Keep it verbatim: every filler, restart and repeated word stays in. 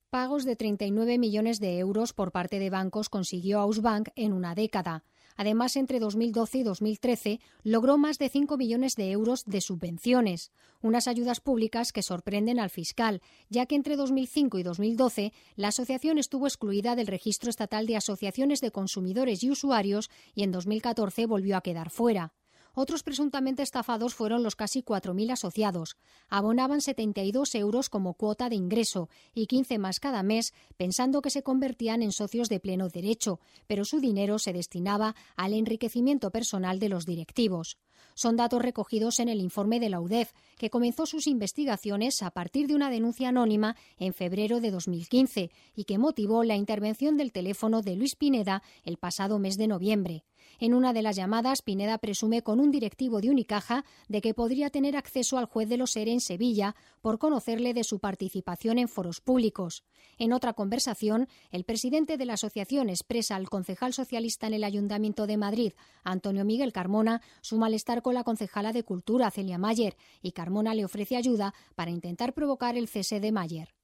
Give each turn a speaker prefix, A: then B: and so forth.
A: Pagos de treinta y nueve millones de euros por parte de bancos consiguió Ausbank en una década. Además, entre dos mil doce y dos mil trece logró más de cinco millones de euros de subvenciones, unas ayudas públicas que sorprenden al fiscal, ya que entre dos mil cinco y dos mil doce la asociación estuvo excluida del Registro Estatal de Asociaciones de Consumidores y Usuarios y en dos mil catorce volvió a quedar fuera. Otros presuntamente estafados fueron los casi cuatro mil asociados. Abonaban setenta y dos euros como cuota de ingreso y quince más cada mes, pensando que se convertían en socios de pleno derecho, pero su dinero se destinaba al enriquecimiento personal de los directivos. Son datos recogidos en el informe de la U D E F, que comenzó sus investigaciones a partir de una denuncia anónima en febrero de dos mil quince y que motivó la intervención del teléfono de Luis Pineda el pasado mes de noviembre. En una de las llamadas, Pineda presume con un directivo de Unicaja de que podría tener acceso al juez de los E R E en Sevilla por conocerle de su participación en foros públicos. En otra conversación, el presidente de la asociación expresa al concejal socialista en el Ayuntamiento de Madrid, Antonio Miguel Carmona, su malestar con la concejala de Cultura, Celia Mayer, y Carmona le ofrece ayuda para intentar provocar el cese de Mayer.